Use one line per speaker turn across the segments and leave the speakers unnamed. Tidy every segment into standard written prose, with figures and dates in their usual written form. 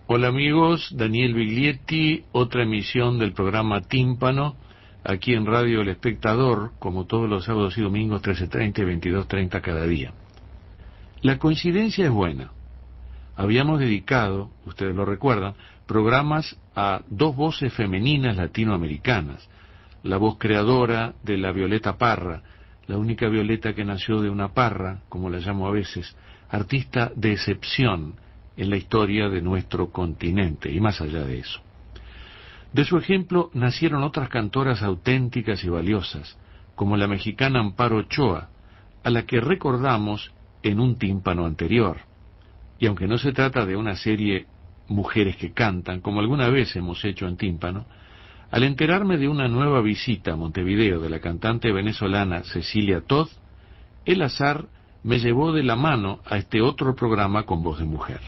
Hola amigos, Daniel Biglietti, otra emisión del programa Tímpano, aquí en Radio El Espectador, como todos los sábados y domingos, 13:30 y 22:30 cada día. La coincidencia es buena. Habíamos dedicado, ustedes lo recuerdan, programas a dos voces femeninas latinoamericanas. La voz creadora de la Violeta Parra, la única Violeta que nació de una parra, como la llamo a veces, artista de excepción en la historia de nuestro continente, y más allá de eso. De su ejemplo nacieron otras cantoras auténticas y valiosas, como la mexicana Amparo Ochoa, a la que recordamos en un tímpano anterior. Y aunque no se trata de una serie Mujeres que cantan, como alguna vez hemos hecho en tímpano, al enterarme de una nueva visita a Montevideo de la cantante venezolana Cecilia Todd, el azar me llevó de la mano a este otro programa con voz de mujer.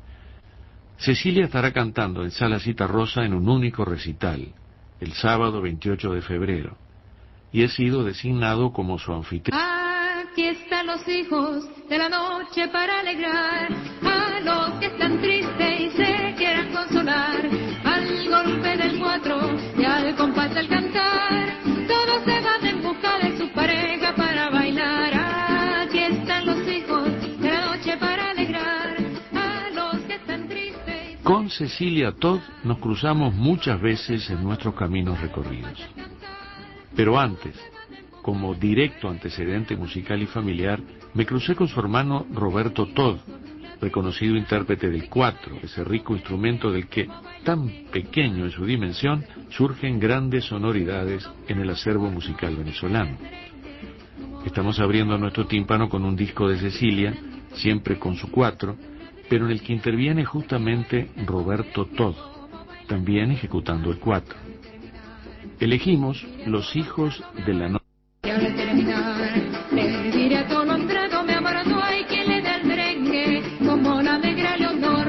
Cecilia estará cantando en Sala Citarrosa en un único recital, el sábado 28 de febrero, y he sido designado como su anfitrión.
Aquí están los hijos de la noche para alegrar a los que están tristes y se quieran consolar. Al golpe del cuatro y al compás del cantar, todos se van en busca de su pareja para bailar. Aquí están los hijos de la noche para alegrar a los que están tristes.
Con Cecilia Todd nos cruzamos muchas veces en nuestros caminos recorridos. Pero antes, como directo antecedente musical y familiar, me crucé con su hermano Roberto Todd, reconocido intérprete del cuatro, ese rico instrumento del que, tan pequeño en su dimensión, surgen grandes sonoridades en el acervo musical venezolano. Estamos abriendo nuestro tímpano con un disco de Cecilia, siempre con su cuatro, pero en el que interviene justamente Roberto Todd, también ejecutando el cuatro. Elegimos Los hijos de la noche.
Y al terminar, le diré a todo Londrado, mi amor, no hay quien le dé el merengue como la negra Leonor.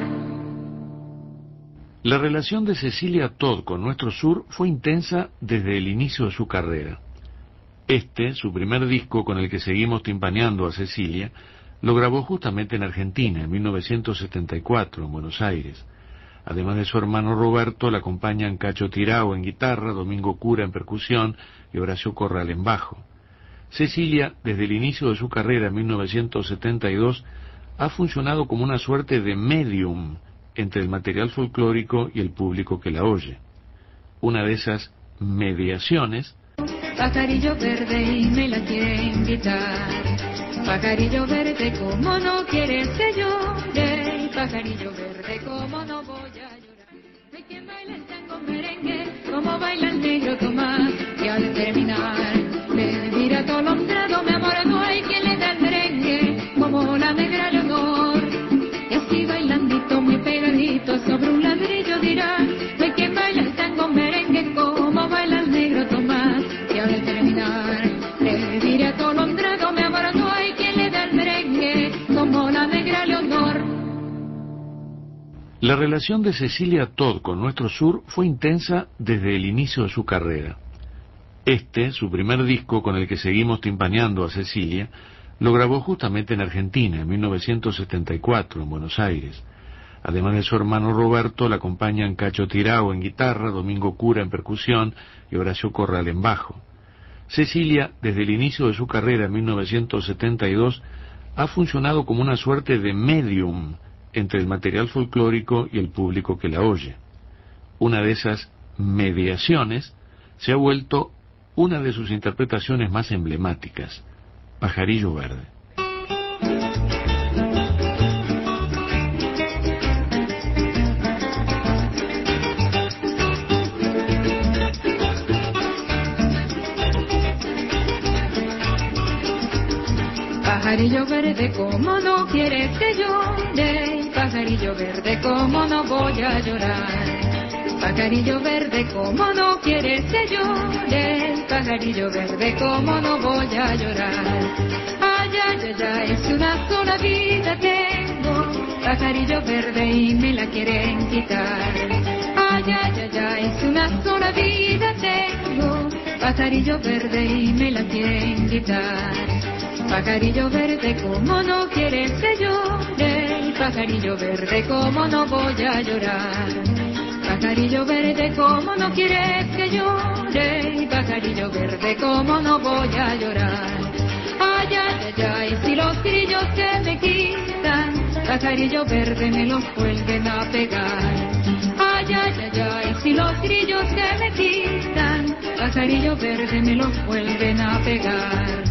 La relación de Cecilia Todd con nuestro sur fue intensa desde el inicio de su carrera. Su primer disco con el que seguimos timpaneando a Cecilia, lo grabó justamente en Argentina, en 1974, en Buenos Aires. Además de su hermano Roberto, la acompañan Cacho Tirao en guitarra, Domingo Cura en percusión y Horacio Corral en bajo. Cecilia, desde el inicio de su carrera en 1972, ha funcionado como una suerte de medium entre el material folclórico y el público que la oye. Una de esas mediaciones...
Pajarillo verde y me la quiere invitar. Pajarillo verde, como no quieres que llore. Pajarillo verde, como no voy a llorar. Hay quien baila el tango merengue, como baila el negro Tomás. Y al terminar, le diré a todo Londrado, mi amor, no hay quien le dé el merengue como la negra Leonor. Y así bailandito, muy pegadito, sobre un ladrillo dirá. Hay quien baila el tango merengue, como baila el negro Tomás. Y al terminar, le diré a todo Londrado, mi amor, no hay quien le dé el merengue como la negra Leonor.
La relación de Cecilia Todd con nuestro sur fue intensa desde el inicio de su carrera. Su primer disco con el que seguimos timpaneando a Cecilia, lo grabó justamente en Argentina, en 1974, en Buenos Aires. Además de su hermano Roberto, la acompañan Cacho Tirao en guitarra, Domingo Cura en percusión y Horacio Corral en bajo. Cecilia, desde el inicio de su carrera en 1972, ha funcionado como una suerte de medium entre el material folclórico y el público que la oye. Una de esas mediaciones se ha vuelto una de sus interpretaciones más emblemáticas, Pajarillo Verde.
Pajarillo verde, como no quieres que llore. Pajarillo verde, como no voy a llorar. Pajarillo verde, como no quieres que llore. Pajarillo verde, como no voy a llorar. Ay, ay, ay, ay, es una sola vida tengo. Pajarillo verde y me la quieren quitar. Ay, ay, ay, ay, es una sola vida tengo. Pajarillo verde y me la quieren quitar. pajarillo verde, como no quieres que llore, pajarillo verde, como no voy a llorar. Pajarillo verde, como no quieres que llore, pajarillo verde, como no voy a llorar. Ay, ay, ay, ay, si los grillos que me quitan, pajarillo verde, me los vuelven a pegar. Ay, ay, ay, ay, si los grillos que me quitan, pajarillo verde, me los vuelven a pegar.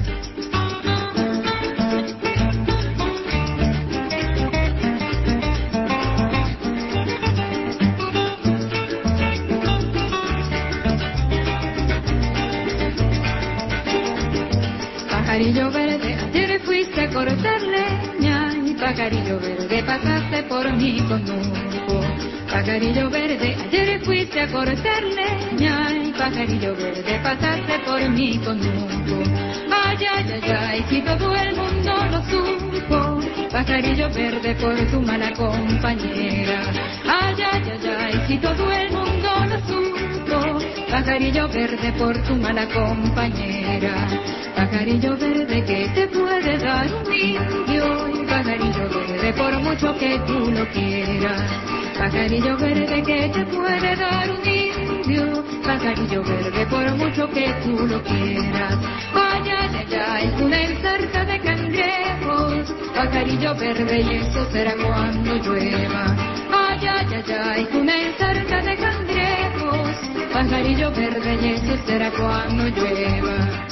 Pajarillo verde, ayer fuiste a cortar leña, y pajarillo verde, pasaste por mi conuco. Pajarillo verde, ayer fuiste a cortar leña, y pajarillo verde, pasaste por mi conuco. Ay, ay, ay, ay, si todo el mundo lo supo, pajarillo verde, por tu mala compañera. Ay, ay, ay, ay, si todo el mundo lo supo, pajarillo verde, por tu mala compañera. Pajarillo verde, que te puede dar un indio, y pajarillo verde, por mucho que tú lo quieras. Pajarillo verde, que te puede dar un indio, pajarillo verde, por mucho que tú lo quieras. Ay, ay, ay, ay, una ensarta de cangrejos, pajarillo verde, y eso será cuando llueva. Ay, ay, ay, ay, una ensarta de cangrejos, pajarillo verde, y eso será cuando llueva.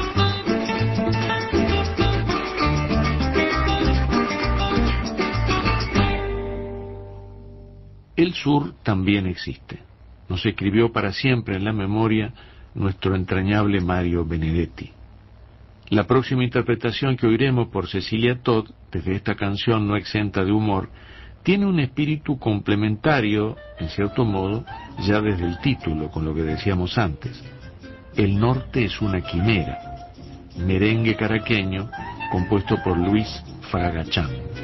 El sur también existe. Nos escribió para siempre en la memoria nuestro entrañable Mario Benedetti. La próxima interpretación que oiremos por Cecilia Todd, desde esta canción no exenta de humor, tiene un espíritu complementario, en cierto modo, ya desde el título, con lo que decíamos antes. El norte es una quimera. Merengue caraqueño, compuesto por Luis Fragachán.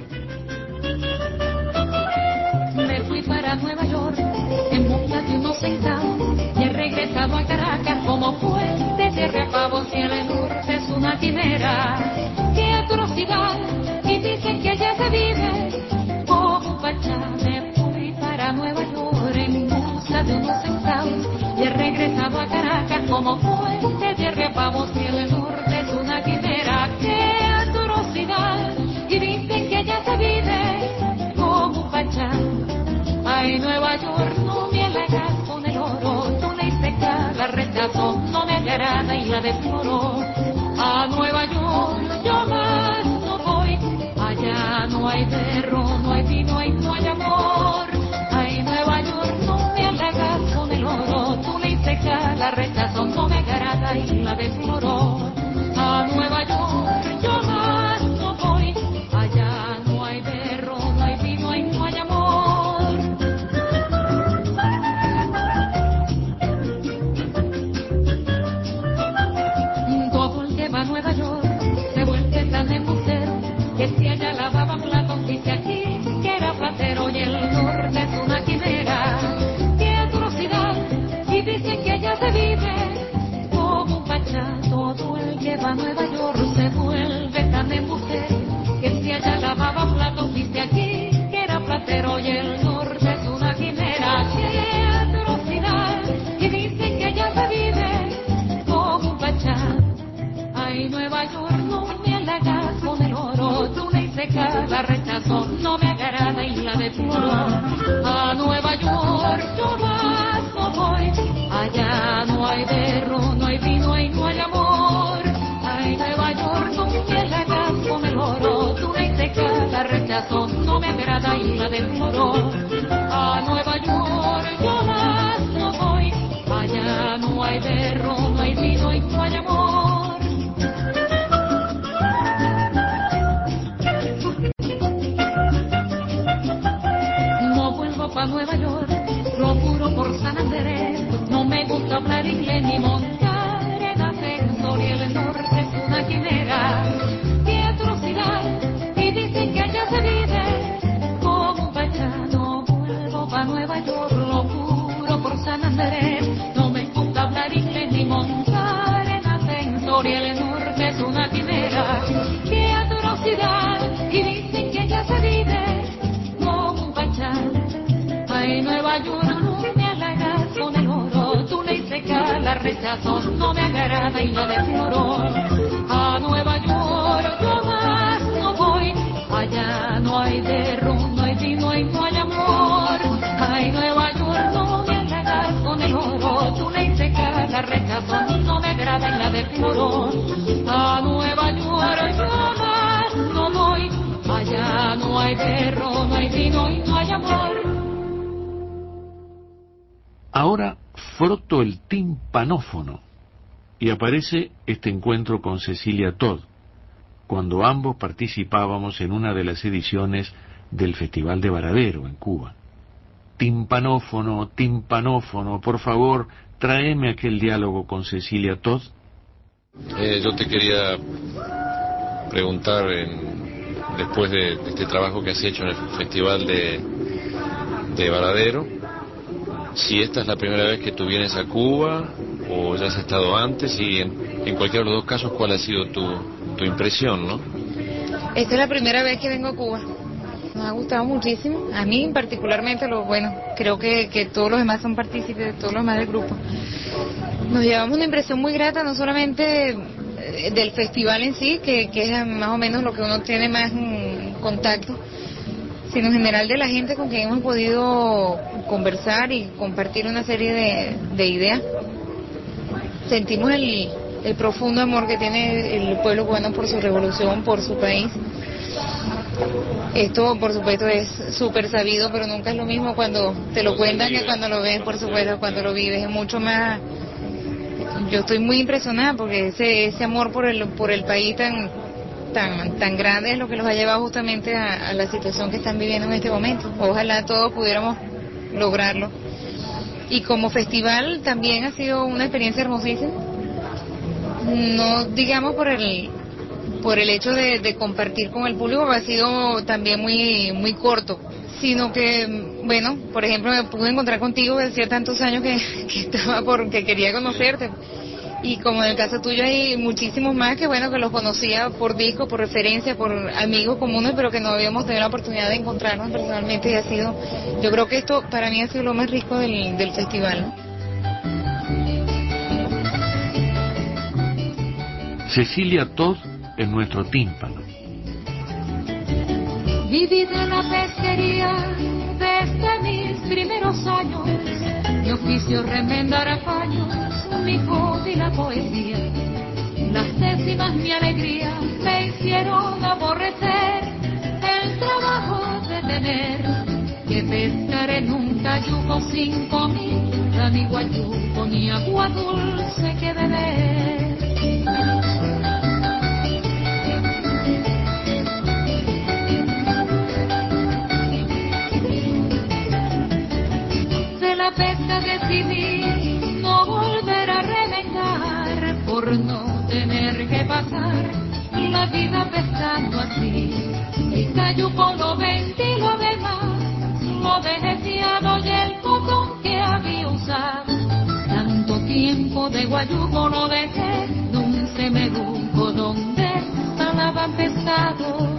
Me fui para Nueva York en busca de unos centavos y he regresado a Caracas como puente de repavos, y el norte es una quimera. ¡Qué atrocidad! Y dicen que allá se vive como pachá. Me fui para Nueva York en busca de unos centavos y he regresado a Caracas como puente de repavos, y el norte es una quimera. ¡Qué atrocidad! Y dicen que allá se vive como pachá. Ay, Nueva York, no me halagas con el oro, tú le seca, la rechazo, no me agrada y la deploro. A Nueva York yo más no voy, allá no hay perro, no hay vino y no hay amor. Ay, Nueva York, no me halagas con el oro, tú le seca, la rechazo, no me agrada y la deploro. A Nueva York yo más no voy, allá no hay perro, no hay vino y no hay amor. A Nueva York se vuelve tan embustero que si allá lavaba platos dice aquí que era platero, y el norte es una quimera. ¡Qué atrocidad! Y dicen que allá se vive como un pachá. Todo el que va a Nueva York se vuelve tan embustero que si allá lavaba platos dice aquí que era platero, y el norte es una quimera. ¡Qué atrocidad! Y dicen que allá se vive como un pachá. Ay, Nueva York, no me halagas con el oro, tú le seca, la rechazo, no me agrada y la deploro. A Nueva York yo más no voy, allá no hay berro, no hay vino y no hay amor. Ay, Nueva York, no me halagas con el oro, tú le seca, la rechazo, no me agrada y la deploro. A Nueva York yo más no voy, allá no hay berro, no hay vino y no hay amor. Pa' Nueva York, lo juro por San Andrés, no me gusta hablar inglés ni montar en ascensor, y el norte es una quimera. ¡Qué atrocidad! Y dicen que allá se vive como un pachá. No vuelvo pa' Nueva York, lo juro por San Andrés, no me gusta hablar inglés ni montar en ascensor, y el norte es una quimera. felicidad y dicen que ya se vive como un pachá. Ay, Nueva York, no me halagas con el oro, tú le seca la rechazo, no me agrada y la deploro. A Nueva York yo más no voy, allá no hay de ron, no hay vino y no hay amor. Ay, Nueva York, no me halagas con el oro, tú le seca la rechazo, no me agrada y la deploro. A Nueva York yo más no voy, allá no hay de ron, no hay vino y no hay amor.
Ahora froto el timpanófono y aparece este encuentro con Cecilia Todd, cuando ambos participábamos en una de las ediciones del Festival de Varadero en Cuba. Timpanófono, timpanófono, por favor, tráeme aquel diálogo con Cecilia Todd.
Yo te quería preguntar, después de este trabajo que has hecho en el Festival de Varadero, si esta es la primera vez que tú vienes a Cuba o ya has estado antes, y en cualquiera de los dos casos, ¿cuál ha sido tu impresión, no?
Esta es la primera vez que vengo a Cuba. Nos ha gustado muchísimo, a mí particularmente, creo que todos los demás son partícipes, todos los demás del grupo. Nos llevamos una impresión muy grata, no solamente del festival en sí, que es más o menos lo que uno tiene más contacto, sino en general de la gente con quien hemos podido conversar y compartir una serie de ideas. Sentimos el profundo amor que tiene el pueblo cubano por su revolución, por su país. Esto, por supuesto, es súper sabido, pero nunca es lo mismo cuando te lo cuentan que cuando lo ves, por supuesto, cuando lo vives. Es mucho más... Yo estoy muy impresionada porque ese amor por el país tan grande es lo que los ha llevado justamente a la situación que están viviendo en este momento. Ojalá todos pudiéramos lograrlo. Y como festival también ha sido una experiencia hermosísima. No digamos por el hecho de compartir con el público, ha sido también muy corto, sino que, bueno, por ejemplo, me pude encontrar contigo, que hacía tantos años que quería conocerte. Y como en el caso tuyo hay muchísimos más que los conocía por disco, por referencia, por amigos comunes, pero que no habíamos tenido la oportunidad de encontrarnos personalmente, y yo creo que esto para mí ha sido lo más rico del festival, ¿no?
Cecilia Todd en nuestro tímpano.
Viví de la pesquería desde mis primeros años, mi oficio remendar paños, mi hobby la poesía. Las décimas mi alegría me hicieron aborrecer el trabajo de tener que pescar en un cayuco sin comida, ni guayuco, ni agua dulce que beber. La pesca decidí no volver a revengar por no tener que pasar la vida pescando así. El cayuco lo vendí, lo demás lo dejé fiado, y el cotón que había usado tanto tiempo de guayuco lo dejé en un semeduco donde salaban pescado.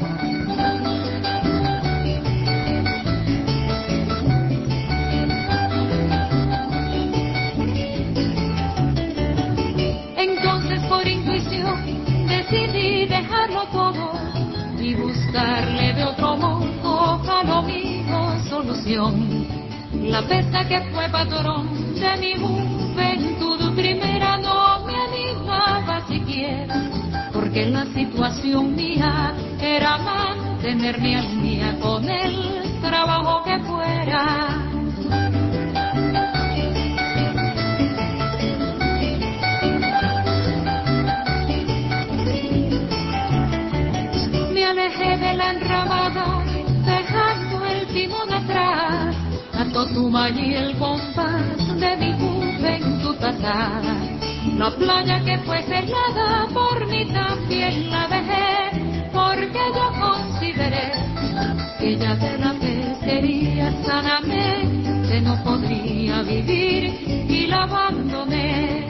Decidí dejarlo todo y buscarle de otro modo a lo mío solución. La pesca que fue patrón de mi juventud primera no me animaba siquiera, porque la situación mía era mantenerme al día con el trabajo que fuera. De la enramada, dejando el timón atrás, ató tu y el compás de mi juventud pasada. La playa que fue cerrada por mí también la dejé, porque yo consideré que ya de la pesquería sanamente no podría vivir, y la abandoné.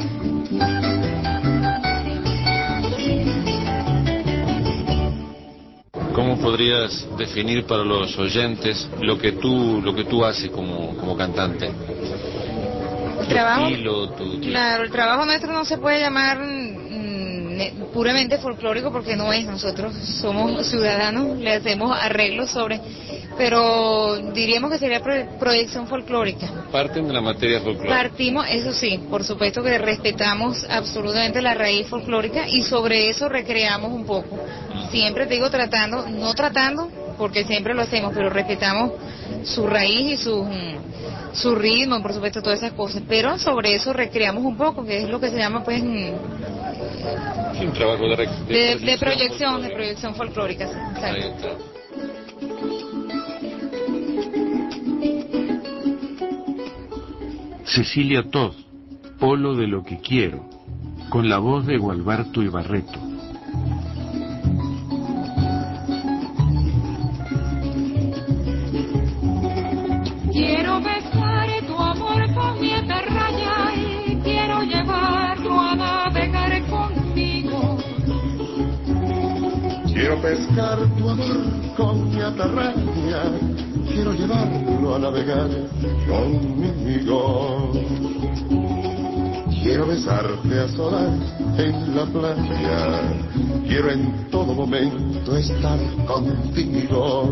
podrías definir para los oyentes lo que tú haces como cantante?
El trabajo,
estilo,
claro, el trabajo nuestro no se puede llamar puramente folclórico porque no es. Nosotros somos ciudadanos, le hacemos arreglos sobre, pero diríamos que sería proyección folclórica.
Parten de la materia folclórica.
Partimos, eso sí, por supuesto que respetamos absolutamente la raíz folclórica y sobre eso recreamos un poco. Siempre te digo no tratando, porque siempre lo hacemos, pero respetamos su raíz y su ritmo, por supuesto, todas esas cosas, pero sobre eso recreamos un poco, que es lo que se llama pues
un trabajo
de proyección folclórica, sí, exacto.
Ahí está.
Cecilia Todd, Polo de lo que quiero, con la voz de Gualberto Ibarreto.
Quiero besar tu amor con mi atarraya y quiero llevarlo a navegar conmigo.
Quiero pescar tu amor con mi atarraya, quiero llevarlo a navegar conmigo. Quiero besarte a solas en la playa, quiero en todo momento estar contigo.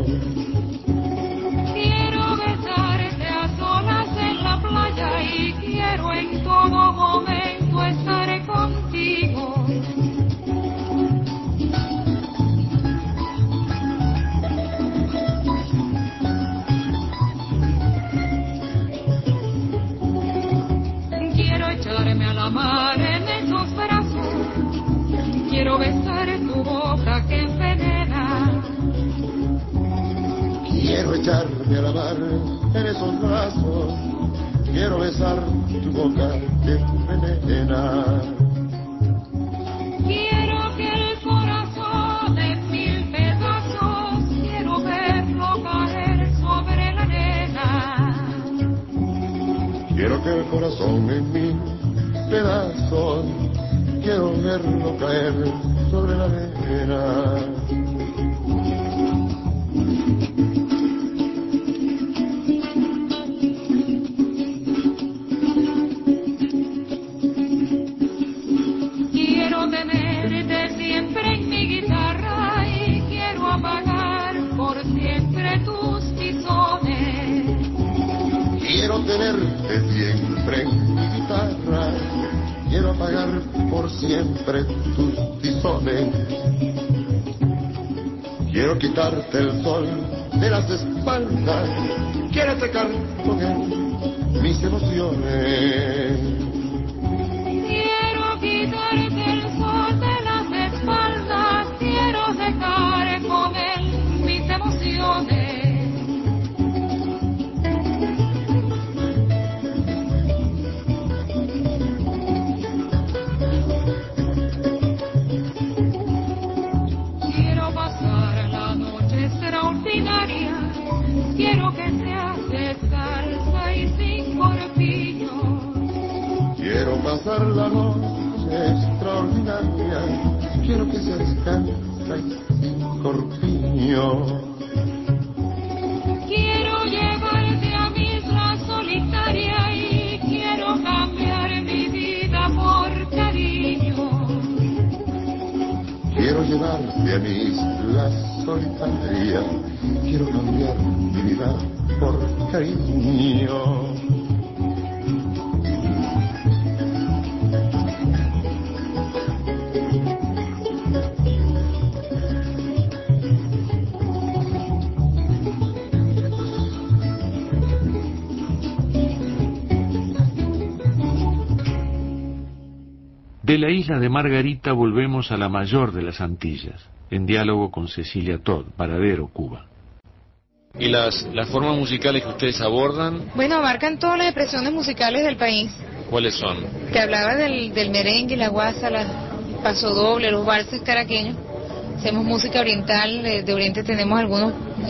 Quiero besarte a solas en la playa y quiero en todo momento estar contigo. Quiero echarme a la mar en esos brazos, quiero besar tu boca que envenena.
Quiero echarme a la mar en esos brazos, quiero besar tu boca que envenena.
Quiero que el corazón en 1000 pedazos, quiero verlo caer sobre la arena.
Quiero que el corazón en 1000 pedazos, quiero verlo caer sobre la arena.
Quiero tenerte siempre en mi guitarra y quiero apagar por siempre tus tizones.
Quiero tenerte siempre en mi guitarra, quiero apagar por siempre tus tizones. Quiero quitarte el sol de las espaldas, quiero secar con él mis emociones.
Quiero quitarte el sol de las espaldas, quiero secar con él mis emociones. Quiero pasar la noche extraordinaria, quiero que seas descalza y sin corpiños.
Quiero pasar la noche extraordinaria, quiero que seas descalza y sin corpiño.
Quiero llevarte a mi isla solitaria y quiero cambiar mi vida por cariño.
Quiero llevarte a mi isla solitaria, quiero cambiar mi vida por cariño.
De la isla de Margarita volvemos a la mayor de las Antillas, en diálogo con Cecilia Todd, Varadero, Cuba.
¿Y las formas musicales que ustedes abordan,
Bueno, abarcan todas las expresiones musicales del país.
cuáles son?
Te hablaba del merengue, la guasa, el paso doble, los valses caraqueños. Hacemos música oriental, de Oriente tenemos algunos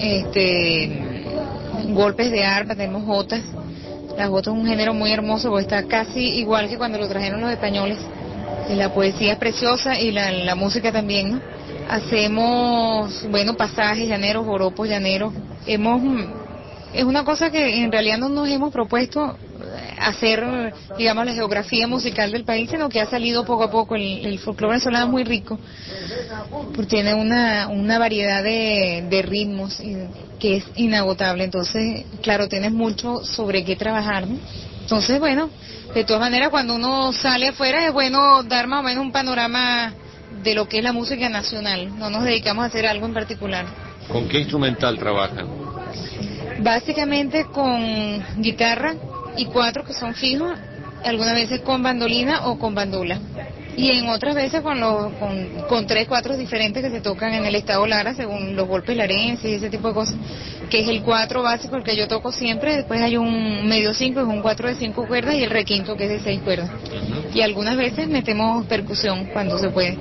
golpes de arpa, tenemos jotas. La jota es un género muy hermoso porque está casi igual que cuando lo trajeron los españoles. La poesía es preciosa y la música también, ¿no? hacemos, bueno, pasajes llaneros, joropos llaneros. Es una cosa que en realidad no nos hemos propuesto hacer, digamos, la geografía musical del país, sino que ha salido poco a poco. El folclore venezolano es muy rico, porque tiene una variedad de ritmos que es inagotable. Entonces, claro, tienes mucho sobre qué trabajar, ¿no? Entonces, bueno, de todas maneras, cuando uno sale afuera es bueno dar más o menos un panorama de lo que es la música nacional. No nos dedicamos a hacer algo en particular.
¿Con qué instrumental trabajan?
Básicamente con guitarra y cuatro que son fijos, algunas veces con bandolina o con bandola. Y en otras veces con 3, 4 diferentes que se tocan en el estado Lara según los golpes larenses y ese tipo de cosas, que es el 4 básico, el que yo toco siempre. Después hay un medio 5, es un 4 de 5 cuerdas, y el requinto, que es de 6 cuerdas. Y algunas veces metemos percusión cuando se puede.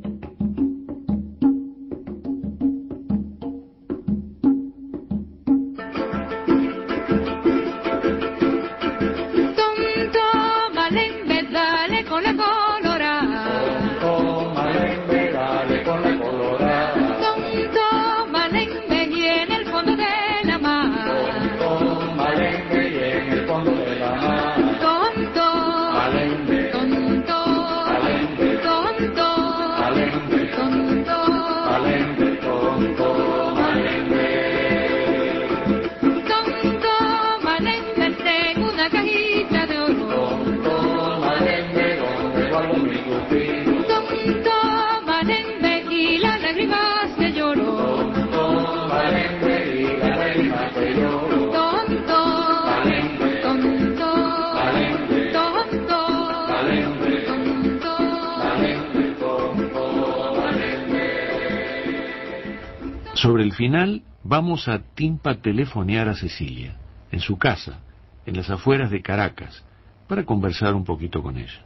Sobre el final, vamos a Timpa telefonear a Cecilia, en su casa, en las afueras de Caracas, para conversar un poquito con ella.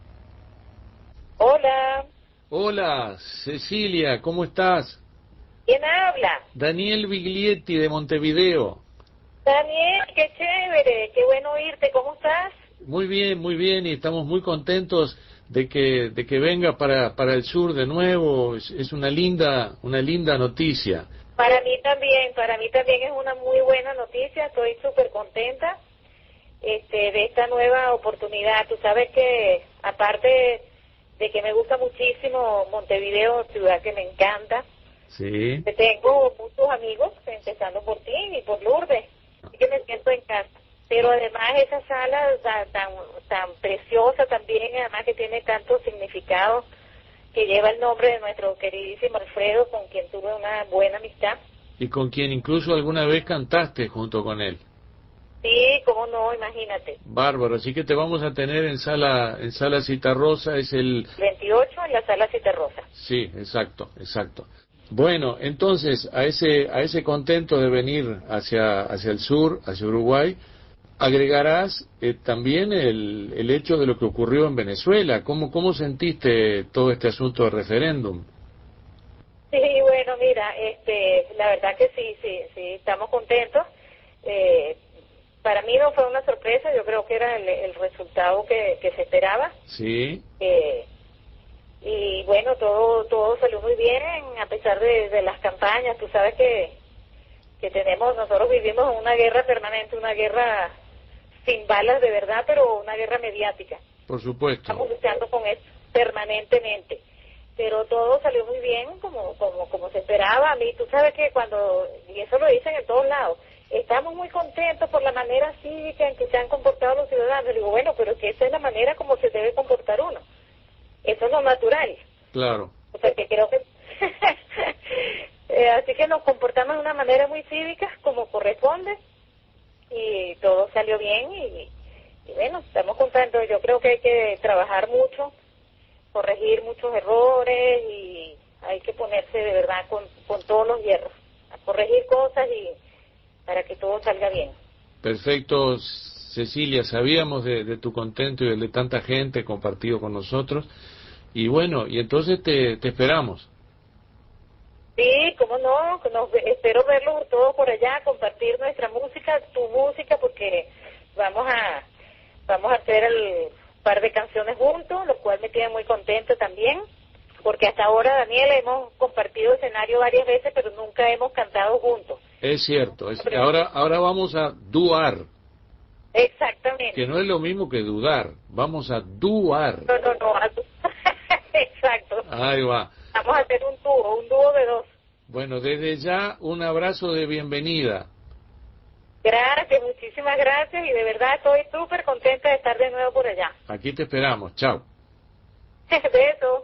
Hola.
Hola, Cecilia, ¿cómo estás?
¿Quién habla?
Daniel Biglietti, de Montevideo.
Daniel, qué chévere, qué bueno oírte, ¿cómo estás?
Muy bien, y estamos muy contentos de que venga para el sur de nuevo. Es una linda noticia.
Para mí también es una muy buena noticia, estoy súper contenta de esta nueva oportunidad. Tú sabes que, aparte de que me gusta muchísimo Montevideo, ciudad que me encanta,
sí,
tengo muchos amigos, empezando por ti y por Lourdes, así que me siento en casa. Pero además esa sala tan preciosa también, además que tiene tanto significado, que lleva el nombre de nuestro queridísimo Alfredo, con quien tuve una buena amistad.
Y con quien incluso alguna vez cantaste junto con él.
Sí, cómo no, imagínate.
Bárbaro, así que te vamos a tener en sala Citarrosa, es el
28 en la sala Citarrosa.
Sí, exacto. Bueno, entonces, a ese contento de venir hacia el sur, hacia Uruguay, agregarás también el hecho de lo que ocurrió en Venezuela. ¿Cómo sentiste todo este asunto del referéndum?
Sí, bueno, mira, la verdad que sí, estamos contentos. Para mí no fue una sorpresa, yo creo que era el resultado que se esperaba.
Sí.
Y bueno, todo salió muy bien, a pesar de las campañas. Tú sabes que nosotros vivimos una guerra permanente, una guerra sin balas de verdad, pero una guerra mediática.
Por supuesto.
Estamos luchando con eso permanentemente. Pero todo salió muy bien, como se esperaba. A mí, tú sabes que y eso lo dicen en todos lados, estamos muy contentos por la manera cívica en que se han comportado los ciudadanos. Le digo, bueno, pero es que esa es la manera como se debe comportar uno. Eso es lo natural.
Claro.
O sea, que creo que... así que nos comportamos de una manera muy cívica, como corresponde, y todo salió bien, y bueno, estamos contentos. Yo creo que hay que trabajar mucho, corregir muchos errores, y hay que ponerse de verdad con todos los hierros, a corregir cosas y para que todo salga bien.
Perfecto, Cecilia, sabíamos de tu contento y de tanta gente compartido con nosotros, y bueno, y entonces te esperamos.
Sí, cómo no, espero verlos todos por allá, compartir nuestra música, tu música, porque vamos a hacer el par de canciones juntos, lo cual me tiene muy contento también, porque hasta ahora, Daniel, hemos compartido escenario varias veces, pero nunca hemos cantado juntos.
Es cierto. Ahora vamos a duar.
Exactamente.
Que no es lo mismo que dudar. Vamos a duar.
No. Exacto.
Ahí va.
Vamos a hacer un dúo de dos.
Bueno, desde ya un abrazo de bienvenida.
Gracias, muchísimas gracias, y de verdad estoy súper contenta de estar de nuevo por allá.
Aquí te esperamos. Chao.
Besos.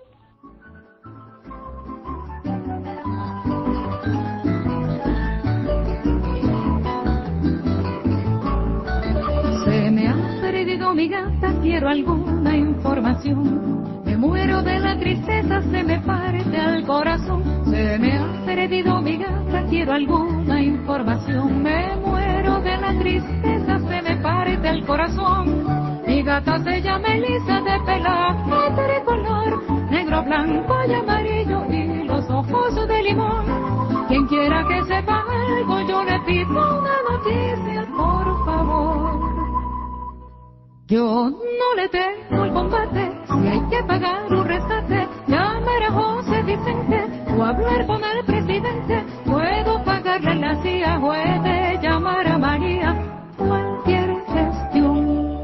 Se me ha perdido mi gata, quiero alguna información. Me muero de la tristeza, se me parte al corazón. Se me ha perdido mi gata, quiero alguna información. Me muero de la tristeza, se me parte el corazón. Mi gata se llama Elisa, de pelaje tricolor, negro, blanco y amarillo y los ojos de limón. Quien quiera que sepa algo, yo le pido una noticia, por favor. Yo no le temo el combate, si hay que pagar un rescate, llamar a José Vicente o hablar con el presidente. Puedo pagarle la CIA, puede llamar a María, cualquier gestión.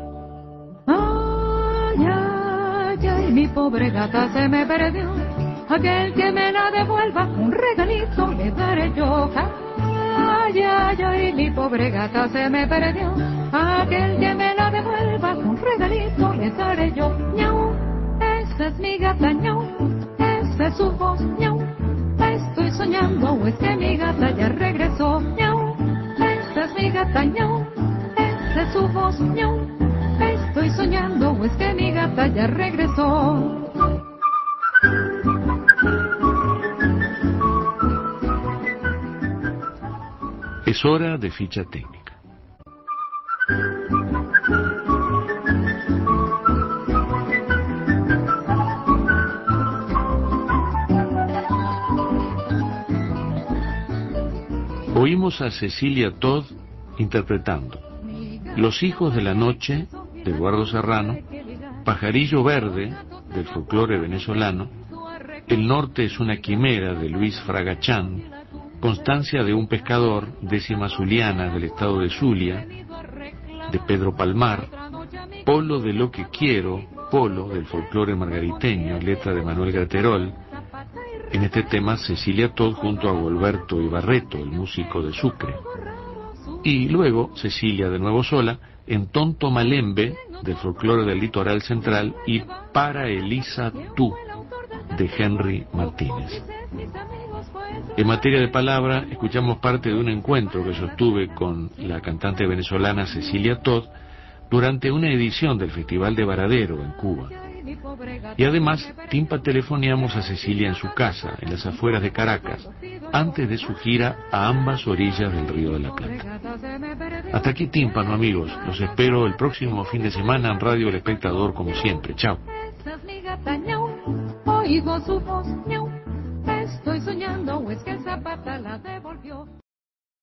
Ay, mi pobre gata se me perdió, aquel que me la devuelva, un regalito le daré yo. Ay, mi pobre gata se me perdió, aquel que me la devuelva, un regalito le daré yo. Ñau, esa es mi gata, ñau, esa es su voz, ñau. La estoy soñando, o es que mi gata ya regresó, ñau. Esa es mi gata, ñau, esa es su voz, ñau. La estoy soñando, o es que mi gata ya regresó.
Es hora de ficha técnica. Oímos a Cecilia Todd interpretando Los hijos de la noche, de Eduardo Serrano, Pajarillo verde, del folclore venezolano, El norte es una quimera, de Luis Fragachán, Constancia de un pescador, décima zuliana, del estado de Zulia, de Pedro Palmar, Polo de lo que quiero, Polo, del folclore margariteño, letra de Manuel Graterol. En este tema Cecilia Todd junto a Gualberto Ibarreto, el músico de Sucre. Y luego Cecilia de nuevo sola en Tonto Malembe, del folclore del litoral central, y Para Elisa tú, de Henry Martínez. En materia de palabra, escuchamos parte de un encuentro que sostuve con la cantante venezolana Cecilia Todd durante una edición del Festival de Varadero en Cuba. Y además, telefoneamos a Cecilia en su casa, en las afueras de Caracas, antes de su gira a ambas orillas del Río de la Plata. Hasta aquí Tímpano, amigos. Los espero el próximo fin de semana en Radio El Espectador, como siempre. Chao.
Oigo su voz, ñau. Estoy soñando, o es que el Zapata la devolvió.